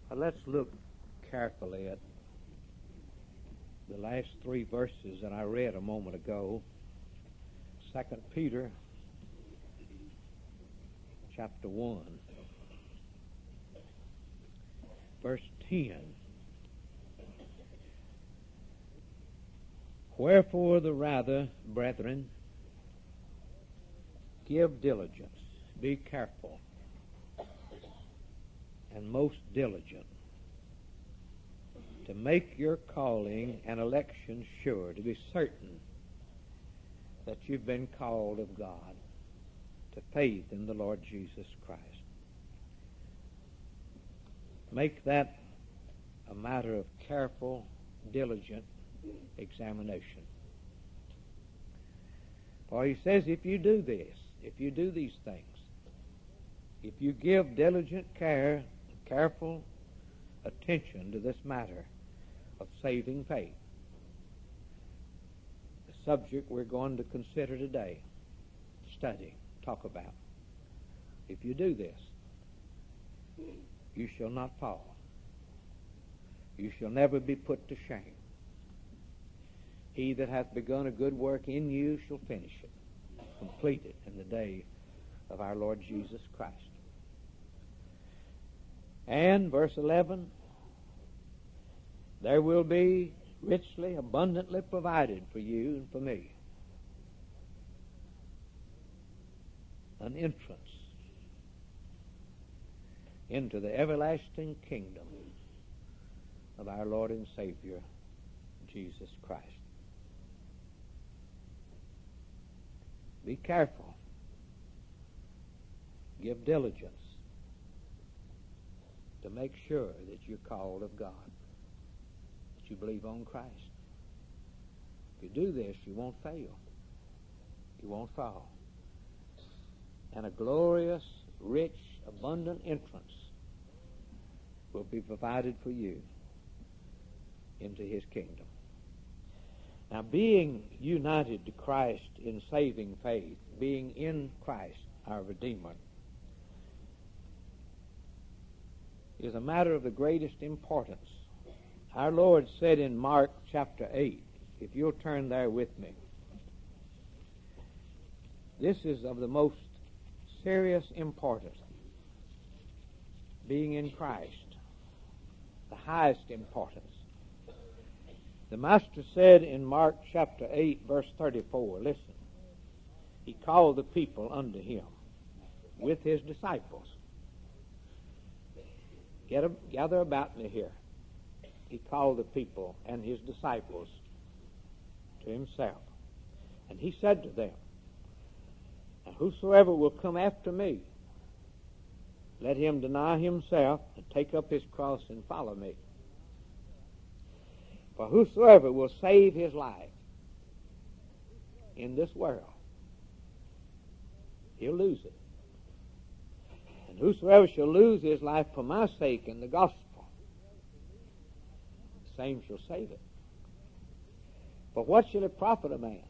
Let's look carefully at the last three verses that I read a moment ago. 2 Peter chapter 1, verse 10. Wherefore the rather, brethren, give diligence, be careful, and most diligent, to make your calling and election sure, to be certain that you've been called of God to faith in the Lord Jesus Christ. Make that a matter of careful, diligent examination. For he says, if you do this, if you do these things, if you give diligent care, careful attention to this matter of saving faith, the subject we're going to consider today, study, talk about. If you do this, you shall not fall. You shall never be put to shame. He that hath begun a good work in you shall finish it, complete it in the day of our Lord Jesus Christ. And verse 11, there will be richly, abundantly provided for you and for me an entrance into the everlasting kingdom of our Lord and Savior, Jesus Christ. Be careful. Give diligence to make sure that you're called of God, that you believe on Christ. If you do this, you won't fail. You won't fall. And a glorious, rich, abundant entrance will be provided for you into His kingdom. Now, being united to Christ in saving faith, being in Christ, our Redeemer, is a matter of the greatest importance. Our Lord said in Mark chapter 8, if you'll turn there with me, this is of the most serious importance. Being in Christ, the highest importance. The Master said in Mark chapter 8, verse 34, listen, He called the people unto Him with His disciples. Gather about me here. He called the people and His disciples to Himself. And He said to them, and whosoever will come after me, let him deny himself and take up his cross and follow me. For whosoever will save his life in this world, he'll lose it. And whosoever shall lose his life for my sake in the gospel, the same shall save it. For what shall it profit a man?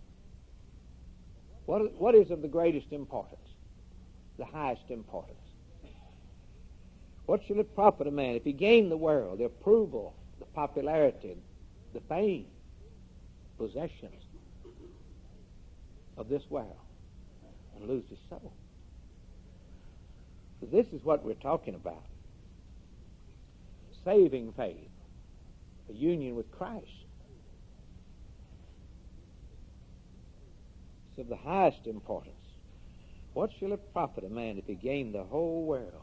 What is of the greatest importance? The highest importance. What shall it profit a man if he gain the world, the approval, the popularity, the fame, possessions of this world, and lose his soul? So this is what we're talking about. Saving faith, a union with Christ. It's of the highest importance. What shall it profit a man if he gain the whole world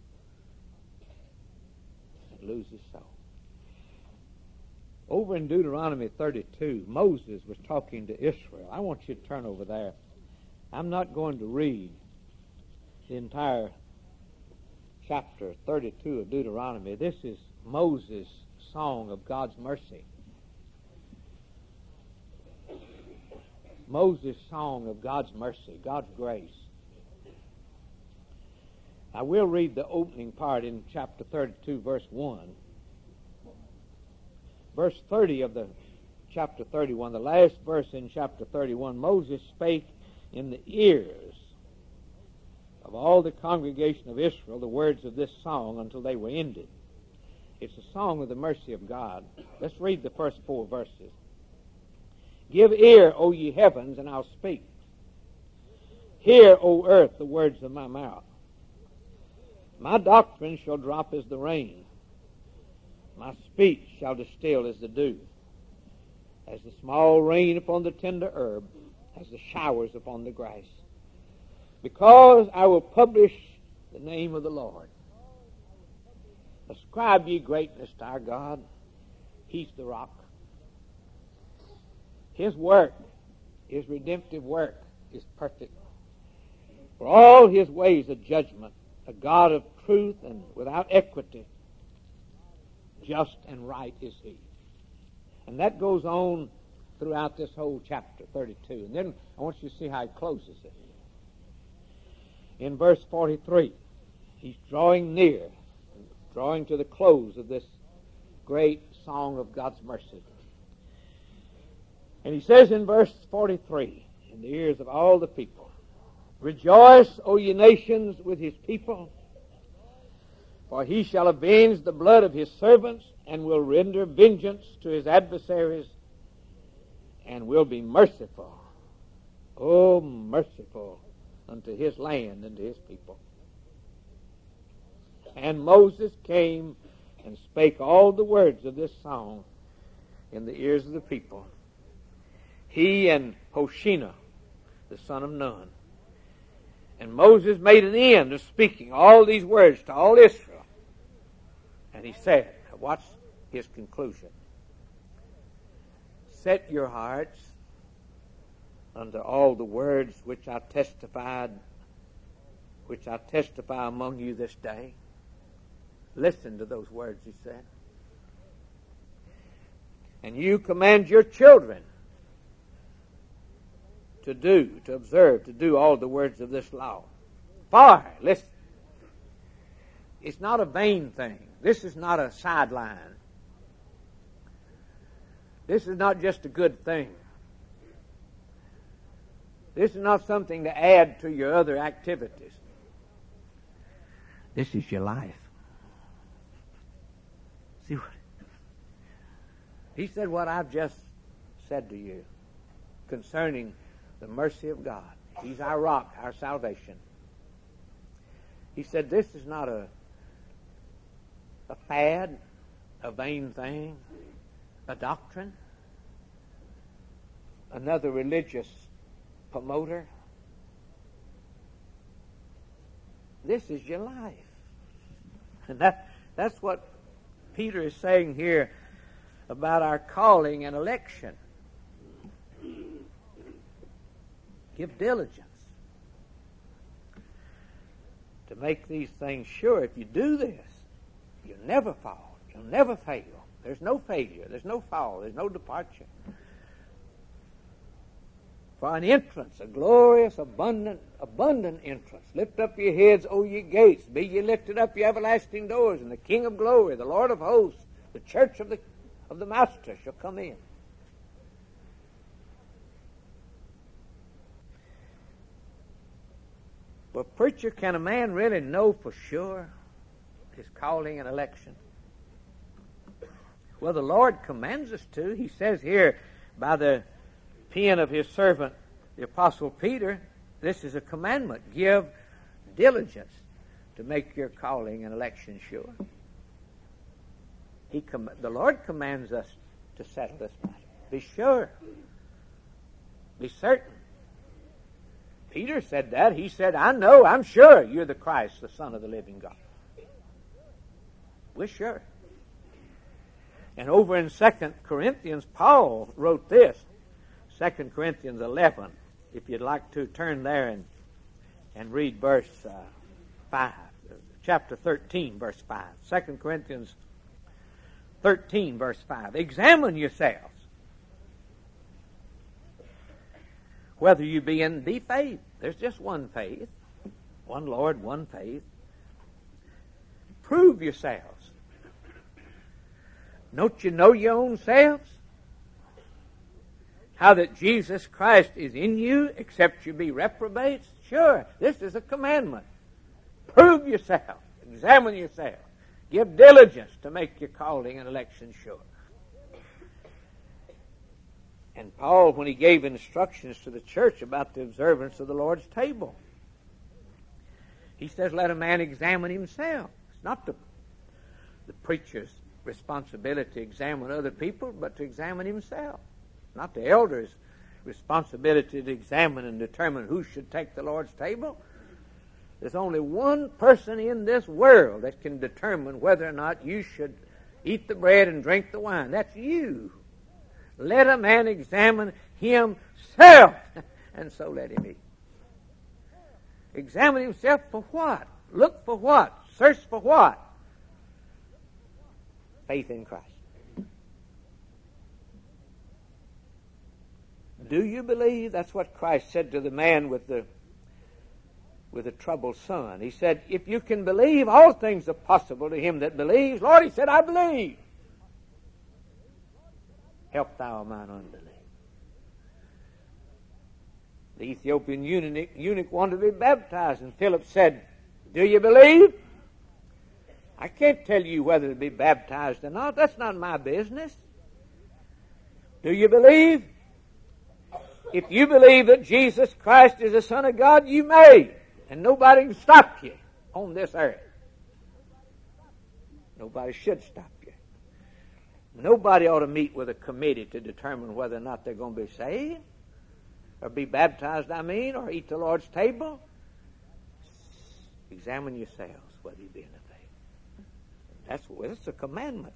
and lose his soul? Over in Deuteronomy 32, Moses was talking to Israel. I want you to turn over there. I'm not going to read the entire chapter 32 of Deuteronomy. This is Moses' song of God's mercy. Moses' song of God's mercy, God's grace. I will read the opening part in chapter 32, verse 1. Verse 30 of the chapter 31, the last verse in chapter 31, Moses spake in the ears of all the congregation of Israel the words of this song until they were ended. It's a song of the mercy of God. Let's read the first 4 verses. Give ear, O ye heavens, and I'll speak. Hear, O earth, the words of my mouth. My doctrine shall drop as the rain. My speech shall distill as the dew. As the small rain upon the tender herb, as the showers upon the grass. Because I will publish the name of the Lord. Ascribe ye greatness to our God. He's the rock. His work, His redemptive work, is perfect. For all His ways of judgment, a God of truth and without equity, just and right is He. And that goes on throughout this whole chapter 32. And then I want you to see how He closes it. In verse 43, He's drawing near, drawing to the close of this great song of God's mercy. And He says in verse 43, in the ears of all the people, Rejoice, O ye nations, with His people, for He shall avenge the blood of His servants, and will render vengeance to His adversaries, and will be merciful, oh, merciful unto His land and to His people. And Moses came and spake all the words of this song in the ears of the people. He and Hoshea, the son of Nun. And Moses made an end of speaking all these words to all Israel. And he said, watch his conclusion. Set your hearts unto all the words which I testify among you this day. Listen to those words, he said. And you command your children to observe, to do all the words of this law. For, listen, it's not a vain thing. This is not a sideline. This is not just a good thing. This is not something to add to your other activities. This is your life. See what? He said what I've just said to you concerning the mercy of God. He's our rock, our salvation. He said this is not a fad, a vain thing, a doctrine, another religious promoter. This is your life. And that's what Peter is saying here about our calling and election. Give diligence to make these things sure. If you do this, you'll never fall. You'll never fail. There's no failure. There's no fall. There's no departure. For an entrance, a glorious, abundant entrance. Lift up your heads, O ye gates. Be ye lifted up, ye everlasting doors, and the King of glory, the Lord of hosts, the church of the Master shall come in. But preacher, can a man really know for sure his calling and election? Well, the Lord commands us to. He says here by the pen of His servant, the Apostle Peter, this is a commandment. Give diligence to make your calling and election sure. The Lord commands us to settle this matter. Be sure. Be certain. Peter said that. He said, I'm sure you're the Christ, the Son of the living God. We're sure. And over in 2 Corinthians, Paul wrote this, 2 Corinthians 11. If you'd like to turn there and read verse 5, chapter 13, verse 5. 2 Corinthians 13, verse 5. Examine yourselves whether you be in the faith. There's just one faith, one Lord, one faith. Prove yourselves. Don't you know your own selves? How that Jesus Christ is in you, except you be reprobates? Sure, this is a commandment. Prove yourself. Examine yourself. Give diligence to make your calling and election sure. And Paul, when he gave instructions to the church about the observance of the Lord's table, he says, let a man examine himself. It's not the preacher's responsibility to examine other people, but to examine himself. Not the elder's responsibility to examine and determine who should take the Lord's table. There's only one person in this world that can determine whether or not you should eat the bread and drink the wine. That's you. Let a man examine himself, and so let him eat. Examine himself for what? Look for what? Search for what? Faith in Christ. Do you believe? That's what Christ said to the man with the troubled son. He said, if you can believe, all things are possible to him that believes. Lord, he said, I believe. Help thou mine unbelief. The Ethiopian eunuch wanted to be baptized, and Philip said, do you believe? I can't tell you whether to be baptized or not. That's not my business. Do you believe? If you believe that Jesus Christ is the Son of God, you may. And nobody can stop you on this earth. Nobody should stop you. Nobody ought to meet with a committee to determine whether or not they're going to be saved, or be baptized, or eat the Lord's table. Examine yourselves whether you be in the faith. That's a commandment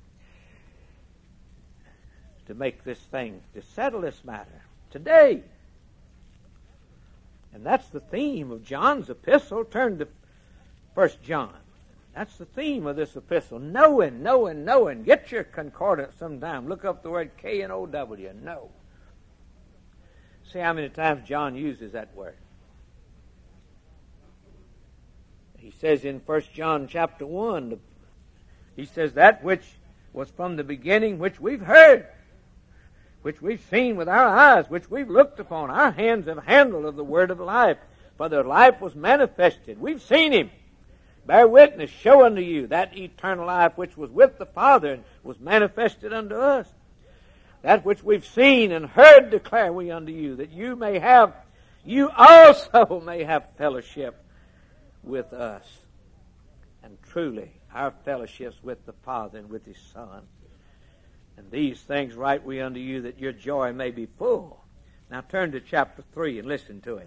to make this thing, to settle this matter today. And that's the theme of John's epistle. Turn to 1 John. That's the theme of this epistle. Knowing. Get your concordance sometime. Look up the word K-N-O-W. Know. See how many times John uses that word. He says in 1 John chapter 1, he says, that which was from the beginning, which we've heard, which we've seen with our eyes, which we've looked upon. Our hands have handled of the word of life. For the life was manifested. We've seen him. Bear witness, show unto you that eternal life which was with the Father and was manifested unto us. That which we've seen and heard declare we unto you, that you also may have fellowship with us. And truly, our fellowship's with the Father and with His Son. And these things write we unto you, that your joy may be full. Now turn to chapter 3 and listen to him.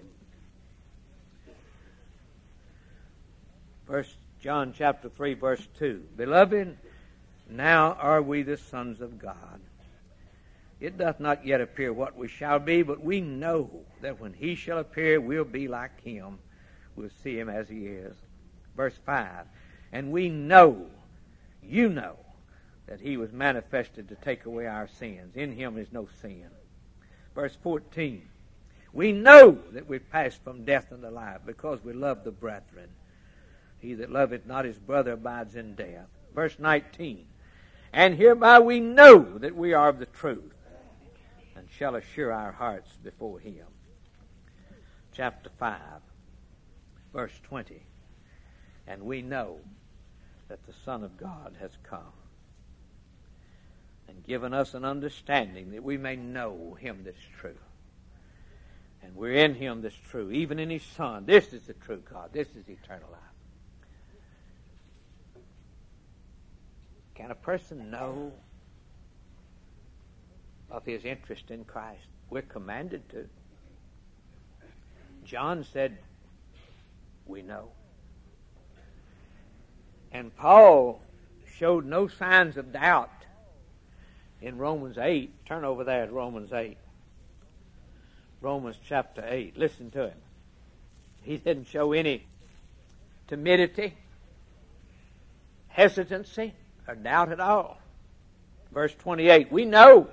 1 John chapter 3 verse 2. Beloved, now are we the sons of God. It doth not yet appear what we shall be, but we know that when He shall appear, we'll be like Him. We'll see Him as He is. Verse 5. And we know, you know, that He was manifested to take away our sins. In Him is no sin. Verse 14. We know that we've passed from death unto life, because we love the brethren. He that loveth not his brother abides in death. Verse 19. And hereby we know that we are of the truth, and shall assure our hearts before Him. Chapter 5, verse 20. And we know that the Son of God has come, and given us an understanding that we may know Him that's true. And we're in Him that's true, even in His Son. This is the true God. This is eternal life. Can a person know of his interest in Christ? We're commanded to. John said, we know. And Paul showed no signs of doubt in Romans 8. Turn over there to Romans 8. Romans chapter 8. Listen to him. He didn't show any timidity, hesitancy, or doubt at all. Verse 28, we know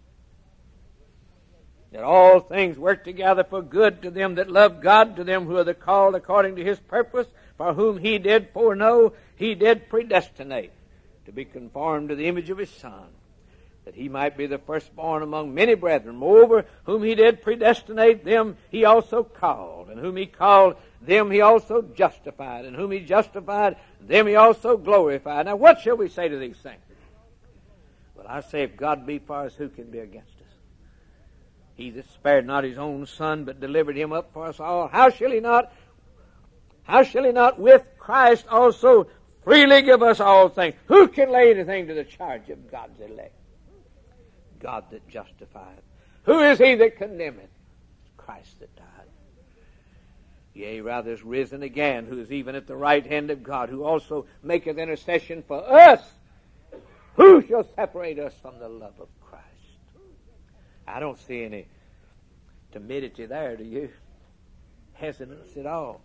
that all things work together for good to them that love God, to them who are the called according to His purpose, for whom He did foreknow, He did predestinate to be conformed to the image of His Son, that He might be the firstborn among many brethren. Moreover, whom He did predestinate, them He also called, and whom He called, them he also justified. And whom he justified, them he also glorified. Now what shall we say to these things? Well, I say, if God be for us, who can be against us? He that spared not his own Son, but delivered him up for us all, how shall he not with Christ also freely give us all things? Who can lay anything to the charge of God's elect? God that justifieth. Who is he that condemneth? Christ that died. Yea, rather is risen again, who is even at the right hand of God, who also maketh intercession for us. Who shall separate us from the love of Christ? I don't see any timidity there, do you? Hesitance at all.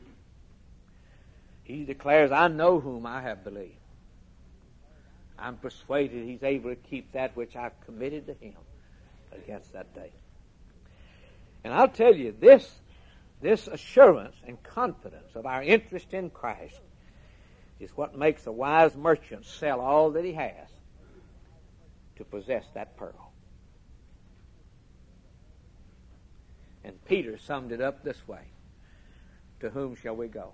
He declares, I know whom I have believed. I'm persuaded he's able to keep that which I've committed to him against that day. And I'll tell you, this assurance and confidence of our interest in Christ is what makes a wise merchant sell all that he has to possess that pearl. And Peter summed it up this way. To whom shall we go?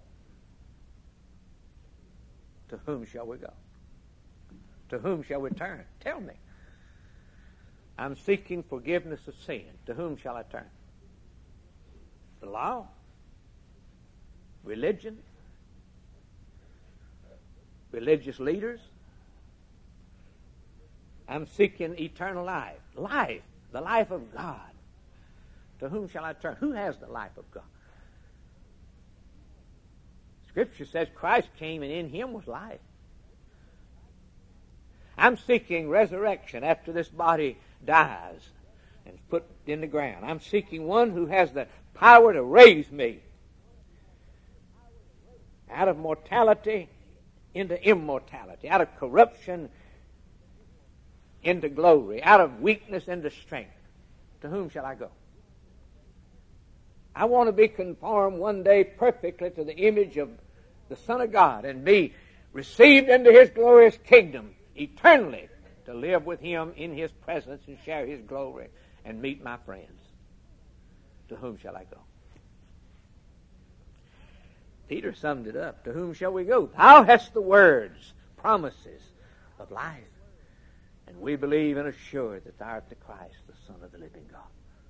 To whom shall we go? To whom shall we turn? Tell me. I'm seeking forgiveness of sin. To whom shall I turn? The law? Religion? Religious leaders? I'm seeking eternal life. Life. The life of God. To whom shall I turn? Who has the life of God? Scripture says Christ came and in him was life. I'm seeking resurrection after this body dies and is put in the ground. I'm seeking one who has the power to raise me out of mortality into immortality, out of corruption into glory, out of weakness into strength. To whom shall I go? I want to be conformed one day perfectly to the image of the Son of God and be received into his glorious kingdom eternally, to live with him in his presence and share his glory and meet my friends. To whom shall I go? Peter summed it up. To whom shall we go? Thou hast the words, promises of life. And we believe and are sure that thou art the Christ, the Son of the living God.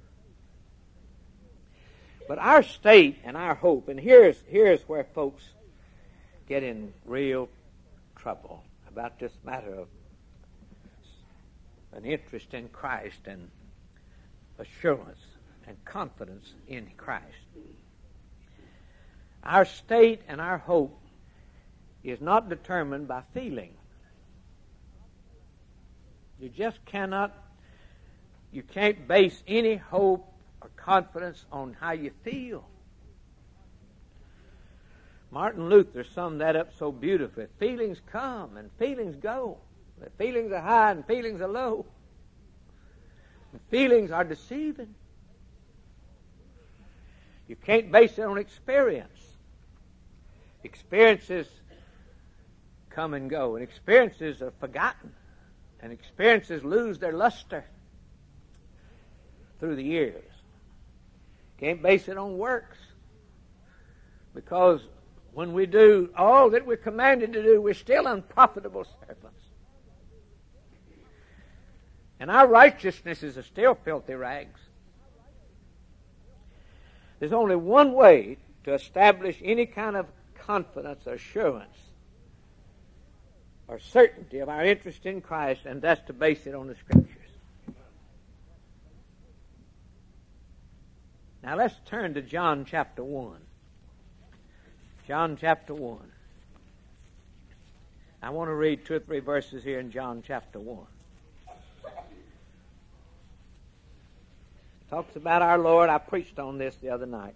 But our state and our hope, and here's where folks get in real trouble about this matter of an interest in Christ and assurance and confidence in Christ. Our state and our hope is not determined by feeling. You can't base any hope or confidence on how you feel. Martin Luther summed that up so beautifully. Feelings come and feelings go. Feelings are high and feelings are low. And feelings are deceiving. You can't base it on experience. Experiences come and go, and experiences are forgotten, and experiences lose their luster through the years. Can't base it on works, because when we do all that we're commanded to do, we're still unprofitable servants. And our righteousnesses are still filthy rags. There's only one way to establish any kind of confidence or assurance or certainty of our interest in Christ, and that's to base it on the Scriptures. Now let's turn to John chapter 1. John chapter 1. I want to read 2 or 3 verses here in John chapter 1. Talks about our Lord. I preached on this the other night.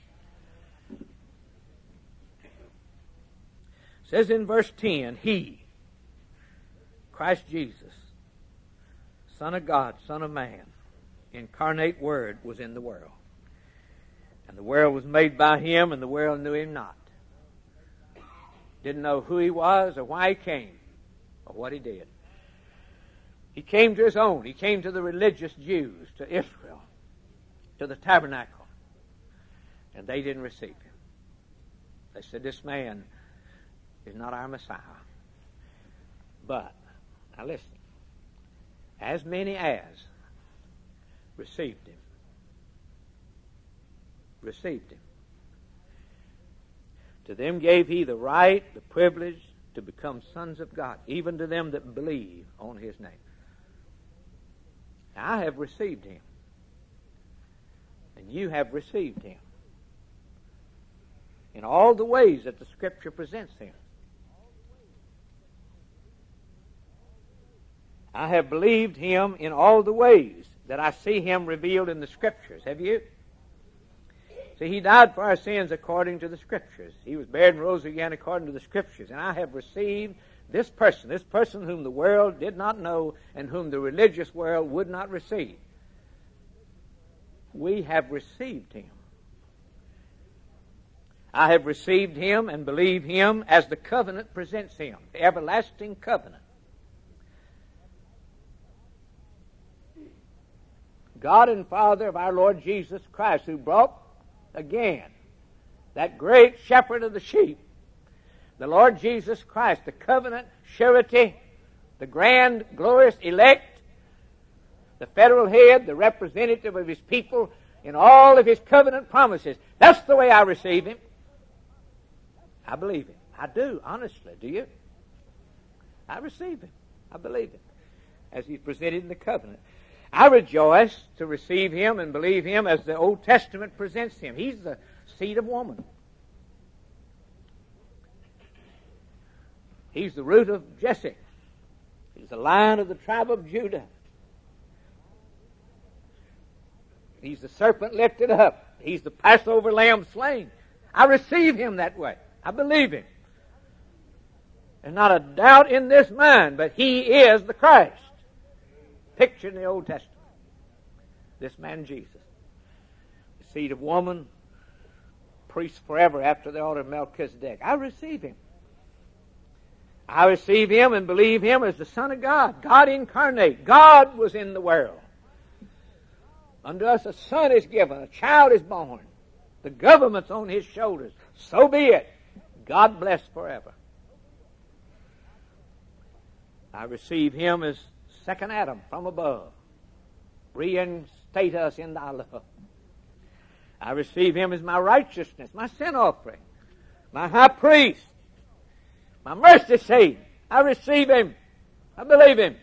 It says in verse 10, He, Christ Jesus, Son of God, Son of Man, incarnate Word, was in the world. And the world was made by Him, and the world knew Him not. Didn't know who He was or why He came or what He did. He came to His own. He came to the religious Jews, to Israel, to the tabernacle. And they didn't receive Him. They said, this man is not our Messiah. But, now listen, as many as received him, to them gave he the right, the privilege to become sons of God, even to them that believe on his name. Now, I have received him, and you have received him in all the ways that the Scripture presents him. I have believed him in all the ways that I see him revealed in the Scriptures. Have you? See, he died for our sins according to the Scriptures. He was buried and rose again according to the Scriptures. And I have received this person whom the world did not know and whom the religious world would not receive. We have received him. I have received him and believe him as the covenant presents him, the everlasting covenant. God and Father of our Lord Jesus Christ, who brought again that great shepherd of the sheep, the Lord Jesus Christ, the covenant surety, the grand, glorious elect, the federal head, the representative of his people in all of his covenant promises. That's the way I receive him. I believe him. I do, honestly. Do you? I receive him. I believe him as he's presented in the covenant. I rejoice to receive him and believe him as the Old Testament presents him. He's the seed of woman. He's the root of Jesse. He's the lion of the tribe of Judah. He's the serpent lifted up. He's the Passover lamb slain. I receive him that way. I believe him. There's not a doubt in this mind, but he is the Christ, pictured in the Old Testament. This man Jesus, the seed of woman, priest forever after the order of Melchizedek. I receive him. I receive him and believe him as the Son of God, God incarnate. God was in the world. Unto us a son is given, a child is born. The government's on his shoulders. So be it. God bless forever. I receive him as second Adam from above. Reinstate us in thy love. I receive him as my righteousness, my sin offering, my high priest, my mercy seat. I receive him. I believe him.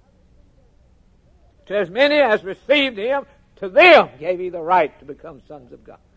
To as many as received him, to them gave he the right to become sons of God.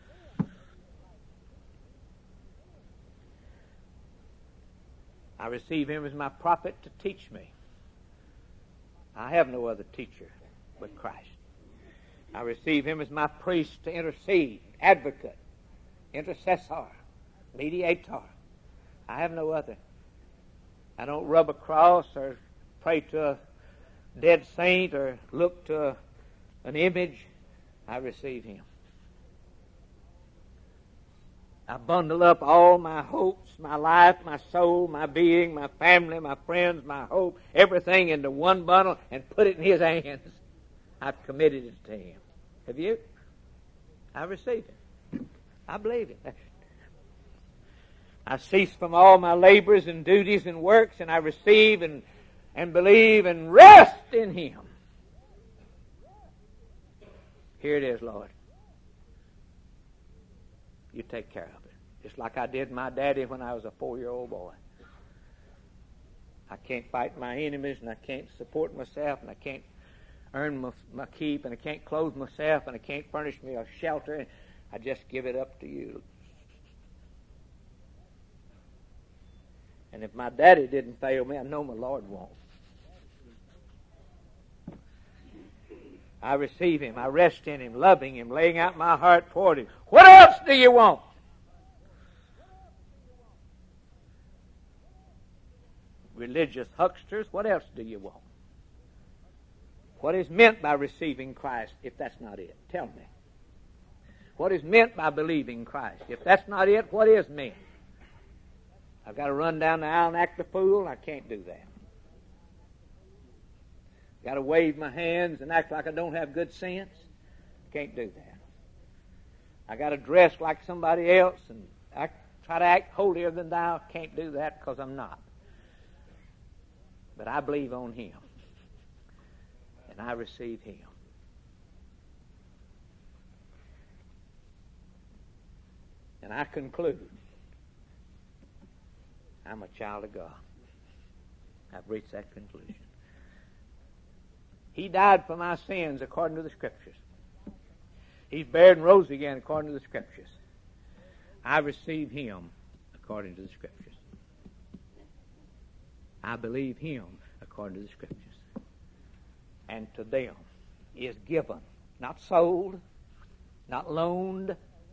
I receive him as my prophet to teach me. I have no other teacher but Christ. I receive him as my priest to intercede, advocate, intercessor, mediator. I have no other. I don't rub a cross or pray to a dead saint or look to an image. I receive him. I bundle up all my hopes, my life, my soul, my being, my family, my friends, my hope, everything into one bundle and put it in his hands. I've committed it to him. Have you? I receive it. I believe it. I cease from all my labors and duties and works, and I receive and believe and rest in him. Here it is, Lord. You take care of it. Just like I did my daddy when I was a 4-year-old boy. I can't fight my enemies, and I can't support myself, and I can't earn my keep, and I can't clothe myself, and I can't furnish me a shelter, and I just give it up to you. And if my daddy didn't fail me, I know my Lord won't. I receive him. I rest in him, loving him, laying out my heart toward him. What else do you want? Religious hucksters, what else do you want? What is meant by receiving Christ if that's not it? Tell me. What is meant by believing Christ? If that's not it, what is meant? I've got to run down the aisle and act a fool? I can't do that. Got to wave my hands and act like I don't have good sense? Can't do that. I got to dress like somebody else and try to act holier than thou. Can't do that because I'm not. But I believe on Him. And I receive Him. And I conclude, I'm a child of God. I've reached that conclusion. He died for my sins according to the Scriptures. He's buried and rose again according to the Scriptures. I receive Him according to the Scriptures. I believe Him according to the Scriptures. And to them is given, not sold, not loaned,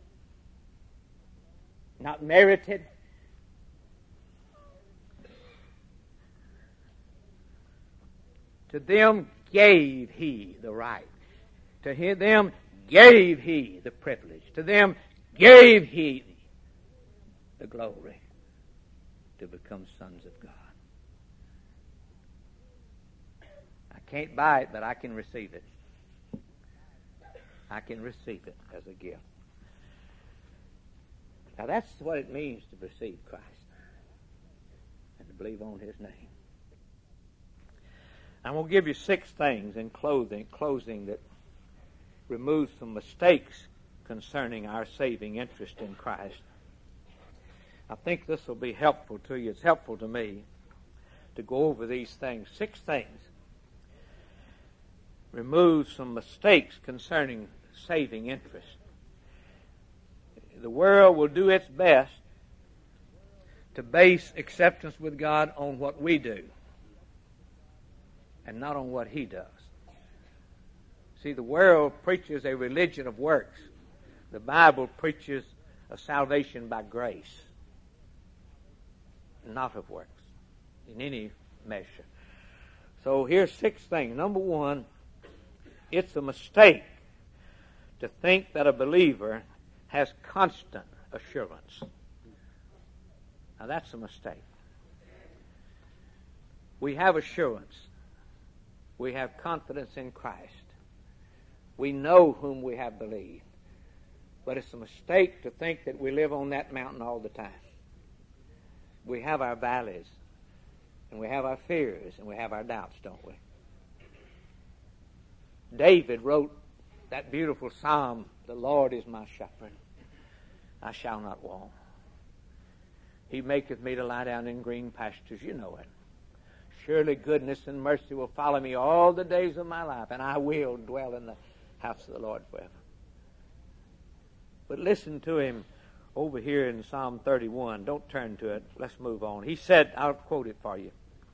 not merited. To them gave He the right. To them gave He the privilege. To them gave He the glory to become sons of God. I can't buy it, but I can receive it. I can receive it as a gift. Now that's what it means to receive Christ and to believe on His name. I'm going to give you 6 things in closing that removes some mistakes concerning our saving interest in Christ. I think this will be helpful to you. It's helpful to me to go over these things. 6 things remove some mistakes concerning saving interest. The world will do its best to base acceptance with God on what we do and not on what He does. See, the world preaches a religion of works. The Bible preaches a salvation by grace, not of works, in any measure. So here's 6 things. Number 1, it's a mistake to think that a believer has constant assurance. Now that's a mistake. We have assurance. We have confidence in Christ. We know whom we have believed. But it's a mistake to think that we live on that mountain all the time. We have our valleys, and we have our fears, and we have our doubts, don't we? David wrote that beautiful psalm, "The Lord is my shepherd, I shall not want. He maketh me to lie down in green pastures." You know it. "Surely goodness and mercy will follow me all the days of my life, and I will dwell in the house of the Lord forever." But listen to him over here in Psalm 31. Don't turn to it. Let's move on. He said, I'll quote it for you.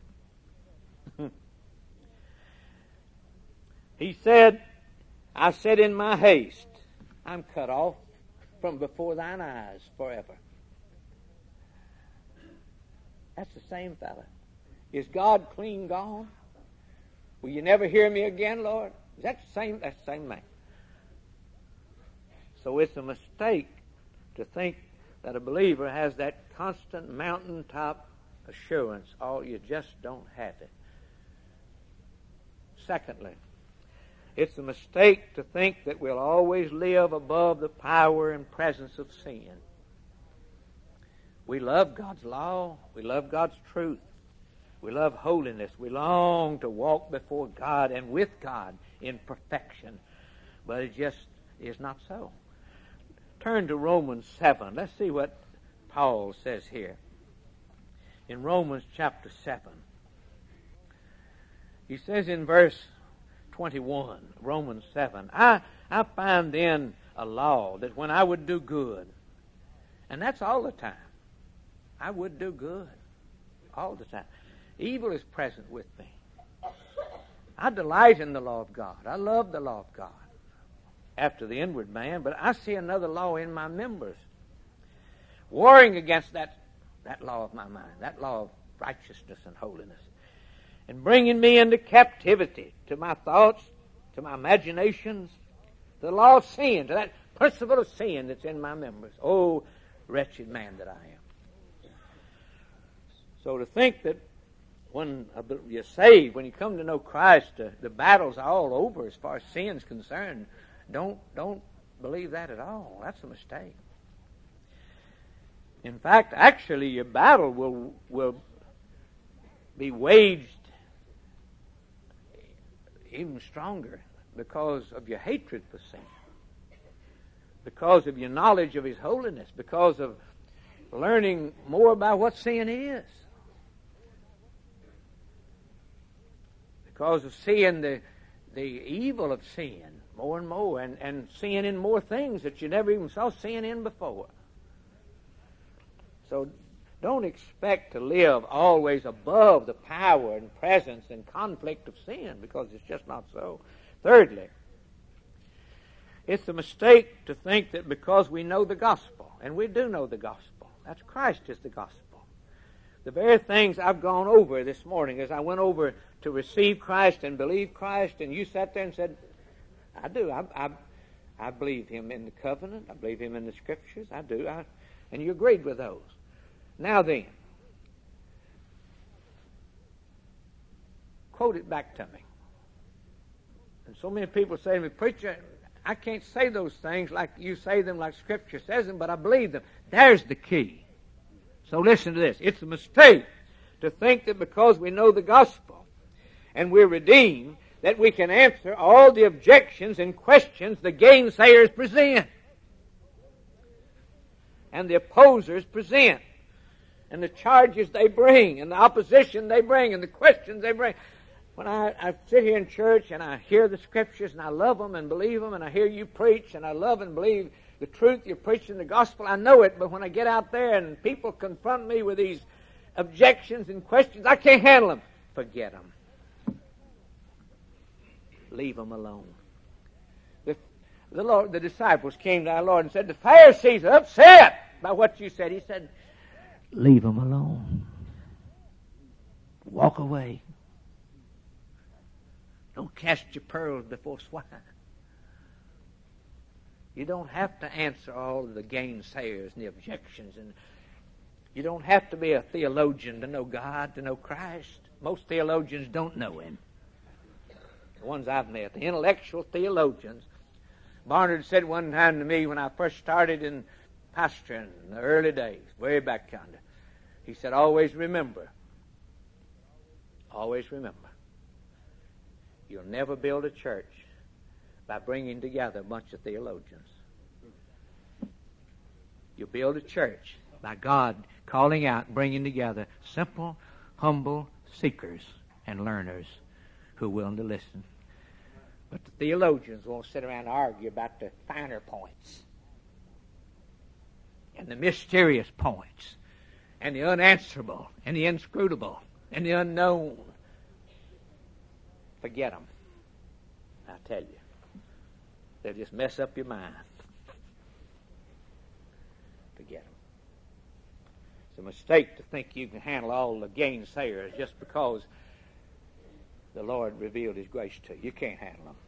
He said, "I said in my haste, I'm cut off from before thine eyes forever." That's the same fella. Is God clean gone? Will you never hear me again, Lord? Is that the same? That's the same man. So it's a mistake to think that a believer has that constant mountaintop assurance. Oh, you just don't have it. Secondly, it's a mistake to think that we'll always live above the power and presence of sin. We love God's law. We love God's truth. We love holiness. We long to walk before God and with God in perfection. But it just is not so. Turn to Romans 7. Let's see what Paul says here. In Romans chapter 7. He says in verse 21, Romans 7, I find then a law that when I would do good, and that's all the time, I would do good all the time. Evil is present with me. I delight in the law of God. I love the law of God after the inward man, but I see another law in my members, warring against that law of my mind, that law of righteousness and holiness, and bringing me into captivity to my thoughts, to my imaginations, to the law of sin, to that principle of sin that's in my members. Oh, wretched man that I am. So to think that when you're saved, when you come to know Christ, the battle's all over as far as sin's concerned, don't believe that at all. That's a mistake. In fact, actually, your battle will be waged even stronger because of your hatred for sin, because of your knowledge of His holiness, because of learning more about what sin is, because of seeing the evil of sin more and more, and seeing in more things that you never even saw sin in before. So don't expect to live always above the power and presence and conflict of sin, because it's just not so. Thirdly, it's a mistake to think that because we know the gospel, and we do know the gospel, that's Christ is the gospel. The very things I've gone over this morning as I went over to receive Christ and believe Christ, and you sat there and said, I do. I believe Him in the covenant. I believe Him in the Scriptures. I do. And you agreed with those. Now then, quote it back to me. And so many people say to me, preacher, I can't say those things like you say them, like Scripture says them, but I believe them. There's the key. So listen to this. It's a mistake to think that because we know the gospel and we're redeemed, that we can answer all the objections and questions the gainsayers present and the opposers present and the charges they bring and the opposition they bring and the questions they bring. When I sit here in church and I hear the Scriptures and I love them and believe them, and I hear you preach and I love and believe the truth you're preaching, the gospel, I know it, but when I get out there and people confront me with these objections and questions, I can't handle them. Forget them. Leave them alone. The disciples came to our Lord and said, the Pharisees are upset by what you said. He said, leave them alone. Walk away. Don't cast your pearls before swine. You don't have to answer all of the gainsayers and the objections, and you don't have to be a theologian to know God, to know Christ. Most theologians don't know Him. The ones I've met, the intellectual theologians. Barnard said one time to me when I first started in pastoring in the early days, way back yonder, he said, always remember, you'll never build a church by bringing together a bunch of theologians. You'll build a church by God calling out and bringing together simple, humble seekers and learners who are willing to listen. But the theologians won't sit around and argue about the finer points and the mysterious points and the unanswerable and the inscrutable and the unknown. Forget them. I tell you. They'll just mess up your mind. Forget them. It's a mistake to think you can handle all the gainsayers just because the Lord revealed His grace to you. You can't handle them.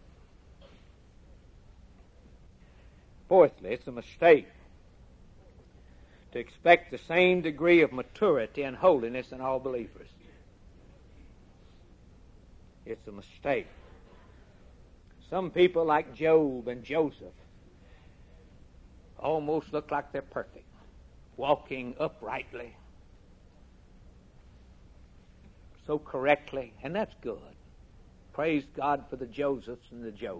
Fourthly, it's a mistake to expect the same degree of maturity and holiness in all believers. It's a mistake. Some people like Job and Joseph almost look like they're perfect, walking uprightly, so correctly, and that's good. Praise God for the Josephs and the Jobs,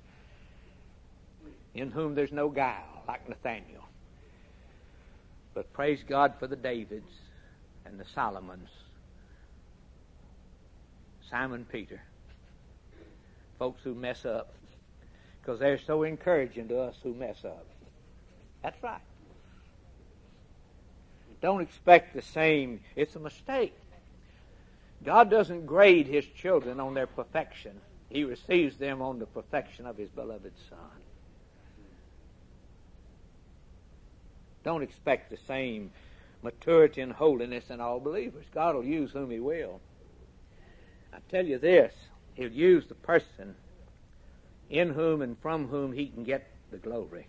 in whom there's no guile, like Nathaniel. But praise God for the Davids and the Solomons, Simon Peter, folks who mess up, because they're so encouraging to us who mess up. That's right. Don't expect the same. It's a mistake. God doesn't grade His children on their perfection. He receives them on the perfection of His beloved Son. Don't expect the same maturity and holiness in all believers. God will use whom He will. I tell you this, He'll use the person in whom and from whom He can get the glory.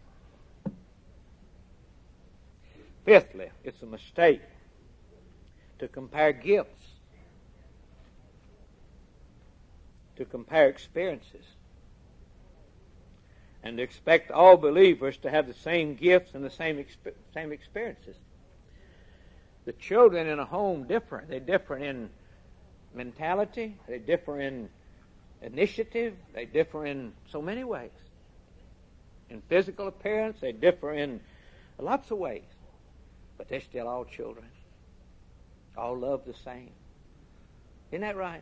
Fifthly, it's a mistake to compare gifts, to compare experiences, and to expect all believers to have the same gifts and the same experiences. The children in a home differ. They're different in mentality. They differ in initiative. They differ in so many ways. In physical appearance, they differ in lots of ways. But they're still all children. All love the same. Isn't that right?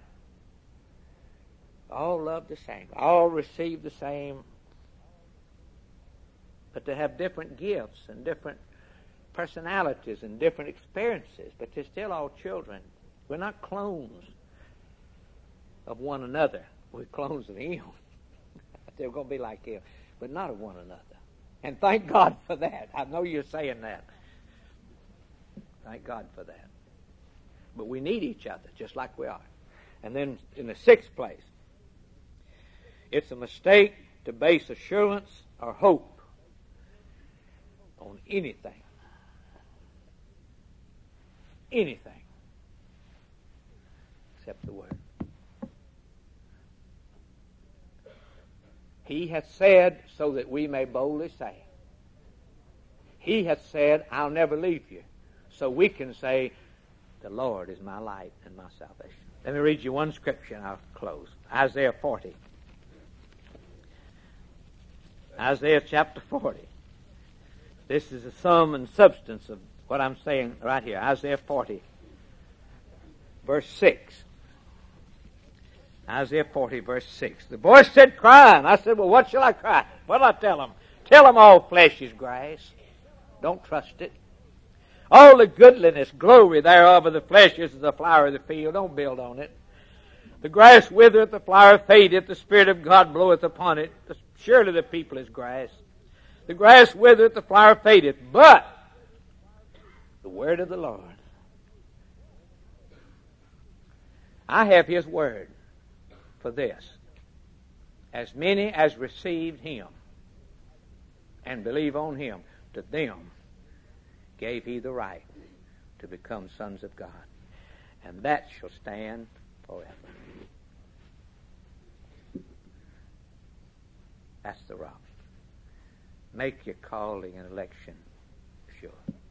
All love the same. All receive the same. But they have different gifts and different personalities and different experiences. But they're still all children. We're not clones of one another. We're clones of Him. They're going to be like Him, but not of one another. And thank God for that. I know you're saying that. Thank God for that. But we need each other, just like we are. And then in the sixth place, it's a mistake to base assurance or hope on anything. Anything. Except the Word. He hath said so that we may boldly say. He hath said, I'll never leave you. So we can say, the Lord is my light and my salvation. Let me read you one scripture and I'll close. Isaiah 40. Isaiah chapter 40. This is the sum and substance of what I'm saying right here. Isaiah 40, verse 6. Isaiah 40, verse 6. The boy said, crying. I said, well, what shall I cry? What'll I tell him? Tell him all flesh is grass. Don't trust it. All the goodliness, glory thereof of the flesh is the flower of the field. Don't build on it. The grass withereth, the flower fadeth, the Spirit of God bloweth upon it. Surely the people is grass. The grass withereth, the flower fadeth, but the word of the Lord. I have His word for this. As many as received Him and believe on Him, to them gave He the right to become sons of God. And that shall stand forever. That's the rock. Make your calling and election sure.